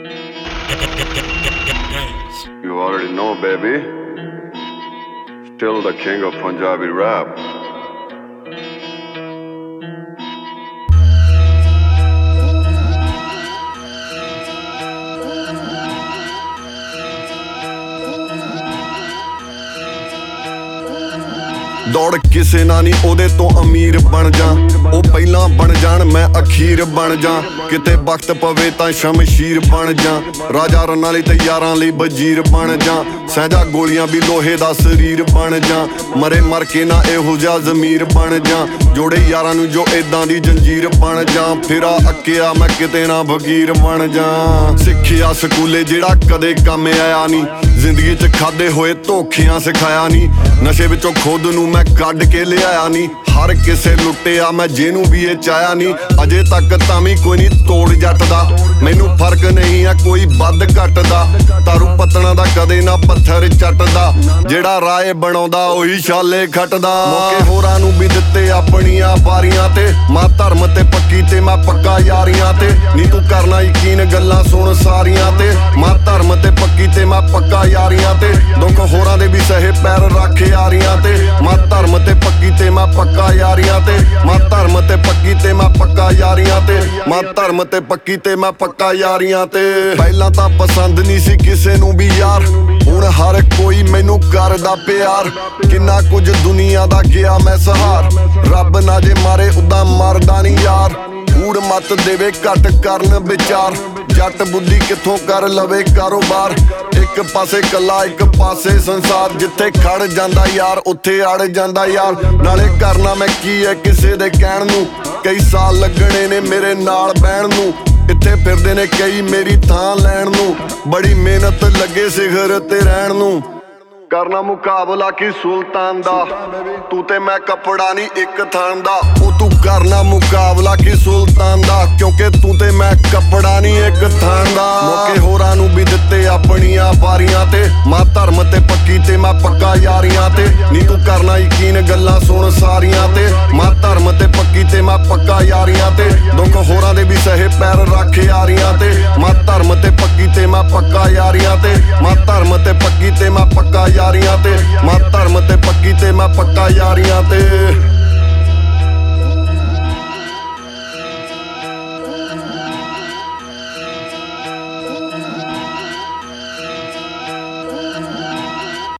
You already know, baby. Still the king of Punjabi rap. ਦੌੜ ਕਿਸੇ ਨਾ ਨਹੀਂ ਉਹਦੇ ਤੋਂ ਅਮੀਰ ਬਣ ਜਾ, ਉਹ ਪਹਿਲਾਂ ਬਣ ਜਾਣ ਮੈਂ ਅਖੀਰ ਬਣ ਜਾ। ਕਿਤੇ ਵਕਤ ਪਵੇ ਤਾਂ ਸ਼ਮਸ਼ੀਰ ਬਣ ਜਾ, ਰਾਜਾ ਰੰਨਾਂ ਲਈ ਤੇ ਯਾਰਾਂ ਲਈ ਵਜ਼ੀਰ ਬਣ ਜਾ। ਸਹਿਜਾ ਗੋਲੀਆਂ ਵੀ ਲੋਹੇ ਦਾ ਸਰੀਰ ਬਣ ਜਾ, ਮਰੇ ਮਰ ਕੇ ਨਾ ਇਹੋ ਜਿਹਾ ਜ਼ਮੀਰ ਬਣ ਜਾ। ਜੋੜੇ ਯਾਰਾਂ ਨੂੰ ਜੋ ਏਦਾਂ ਦੀ ਜੰਜੀਰ ਬਣ ਜਾ, ਫਿਰਾ ਅੱਕਿਆ ਮੈਂ ਕਿਤੇ ਨਾ ਫਕੀਰ ਬਣ ਜਾ। ਸਿੱਖਿਆ ਸਕੂਲੇ ਜਿਹੜਾ ਕਦੇ ਕੰਮ ਆਇਆ ਨਹੀਂ, ਜ਼ਿੰਦਗੀ 'ਚ ਖਾਦੇ ਹੋਏ ਧੋਖਿਆਂ ਸਿਖਾਇਆ ਨਹੀਂ। ਨਸ਼ੇ ਵਿੱਚੋਂ ਖੁਦ ਨੂੰ ਮੈਂ ਕੱਢ ਕੇ ਲਿਆਇਆ ਨਹੀਂ, ਹਰ ਕਿਸੇ ਲੁੱਟਿਆ ਮੈਂ ਜਿਹਨੂੰ ਵੀ ਇਹ ਚਾਹਿਆ ਨਹੀਂ। ਅਜੇ ਤੱਕ ਤਾਂ ਵੀ ਕੋਈ ਨਹੀਂ ਤੋੜ ਜੱਟ ਦਾ, ਮੈਨੂੰ ਫਰਕ ਨਹੀਂ ਆ ਕੋਈ ਵੱਧ ਘੱਟ ਦਾ। ਤਾਰੂ ਪਤਣਾ ਦਾ ਕਦੇ ਨਾ ਪੱਥਰ ਚੱਟਦਾ, ਜਿਹੜਾ ਰਾਏ ਬਣਾਉਂਦਾ ਉਹੀ ਛਾਲੇ ਖੱਟਦਾ। ਮੌਕੇ ਹੋਰਾਂ ਨੂੰ ਵੀ ਦਿੱਤੇ ਆਪਣੀਆਂ ਵਾਰੀਆਂ ਤੇ, ਮਾਂ ਧਰਮ ਤੇ ਪੱਕੀ ਤੇ ਮੈਂ ਪੱਕਾ ਯਾਰੀਆਂ ਤੇ। ਨੀ ਤੂੰ ਕਰਨਾ ਯਕੀਨ ਗੱਲਾਂ ਸੁਣ ਸਾਰੀਆਂ ਤੇ, ਮਾਂ ਧਰਮ ਤੇ ਪੱਕੀ ਤੇ ਮੈਂ ਪੱਕਾ ਯਾਰੀਆਂ ਤੇ। ਦੁੱਖ ਹੋਰਾਂ ਦੇ ਵੀ ਸਹੇ ਪੈਰ ਰੱਖ ਯਾਰੀਆਂ ਤੇ, ਮਾਂ ਧਰਮ ਤੇ ਪੱਕੀ ਤੇ ਮੈਂ ਪੱਕਾ ਯਾਰੀਆਂ ਤੇ। ਮਾਂ ਧਰਮ ਤੇ ਪੱਕੀ ਤੇ ਮੈਂ ਪੱਕਾ ਯਾਰੀਆਂ ਤੇ, ਮਾਂ ਧਰਮ ਤੇ ਪੱਕੀ ਤੇ ਮੈਂ ਪੱਕਾ ਯਾਰੀਆਂ ਤੇ। ਪਹਿਲਾਂ ਤਾਂ ਪਸੰਦ ਨਹੀਂ ਸੀ ਕਿਸੇ ਨੂੰ ਵੀ ਯਾਰ, ਹੁਣ ਹਰ ਕੋਈ ਮੈਨੂੰ ਕਰਦਾ ਪਿਆਰ। ਕਿੰਨਾ ਕੁਝ ਦੁਨੀਆ ਦਾ ਗਿਆ ਮੈਂ ਸਹਾਰ, ਰੱਬ ਨਾ ਜੇ ਮਾਰੇ ਉਦਾਂ ਮਰਦਾ ਨਹੀਂ ਯਾਰ। ਊੜ ਮੱਤ ਦੇਵੇ ਘੱਟ ਕਰਨ ਵਿਚਾਰ, ਜੱਟ ਬੁੱਧੀ ਕਿੱਥੋਂ ਕਰ ਲਵੇ ਕਾਰੋਬਾਰ। ਇੱਕ ਪਾਸੇ ਕੱਲਾ ਇੱਕ ਪਾਸੇ ਸੰਸਾਰ, ਜਿੱਥੇ ਖੜ ਜਾਂਦਾ ਯਾਰ ਉੱਥੇ ਅੜ ਜਾਂਦਾ ਯਾਰ। ਨਾਲੇ ਕਰਨਾ ਮੈਂ ਕੀ ਹੈ ਕਿਸੇ ਦੇ ਕਹਿਣ ਨੂੰ, ਕਈ ਸਾਲ ਲੱਗਣੇ ਨੇ ਮੇਰੇ ਨਾਲ ਬਹਿਣ ਨੂੰ। ਇੱਥੇ ਫਿਰਦੇ ਨੇ ਕਈ ਮੇਰੀ ਥਾਂ ਲੈਣ ਨੂੰ, ਬੜੀ ਮਿਹਨਤ ਲੱਗੇ ਸਿਖਰ ਤੇ ਰਹਿਣ ਨੂੰ। ਕਰਨਾ ਮੁਕਾਬਲਾ ਕੀ ਸੁਲਤਾਨ ਦਾ, ਤੂੰ ਤੇ ਮੈਂ ਕੱਪੜਾ ਨਹੀਂ ਇੱਕ ਥਾਨ ਦਾ। ਉਹ ਤੂੰ ਕਰਨਾ ਮੁਕਾਬਲਾ ਕੀ ਸੁਲਤਾਨ ਦਾ, ਕਿਉਂਕਿ ਤੂੰ ਤੇ ਮੈਂ ਕੱਪੜਾ ਨਹੀਂ ਇੱਕ ਥਾਨ ਦਾ। ਮੌਕੇ ਹੋਰਾਂ ਨੂੰ ਵੀ ਦਿੱਤੇ ਆਪਣੀਆਂ ਵਾਰੀਆਂ ਤੇ, ਮਾਂ ਧਰਮ ਤੇ ਪੱਕੀ ਤੇ ਮੈਂ ਪੱਕਾ ਯਾਰੀਆਂ ਤੇ। ਨੀ ਤੂੰ ਕਰਨਾ ਯਕੀਨ ਗੱਲਾਂ ਸੁਣ ਸਾਰੀਆਂ ਤੇ, ਮਾਂ ਧਰਮ ਤੇ ਪੱਕੀ ਤੇ ਮੈਂ ਪੱਕਾ ਯਾਰੀਆਂ ਤੇ। ਦੁੱਖ ਹੋਰਾਂ ਦੇ ਵੀ ਸਹੇ ਪੈਰ ਰੱਖ ਯਾਰੀਆਂ ਤੇ, ਮਾਂ ਧਰਮ ਤੇ ਪੱਕੀ ਤੇ ਮੈਂ ਪੱਕਾ ਯਾਰੀਆਂ ਤੇ। ਮਾਂ ਧਰਮ ਤੇ ਪੱਕੀ ਤੇ ਮੈਂ ਪੱਕਾ ਯਾਰੀਆਂ ਤੇ, ਮਾਂ ਧਰਮ ਤੇ ਪੱਕੀ ਤੇ ਮੈਂ ਪੱਕਾ ਯਾਰੀਆਂ ਤੇ।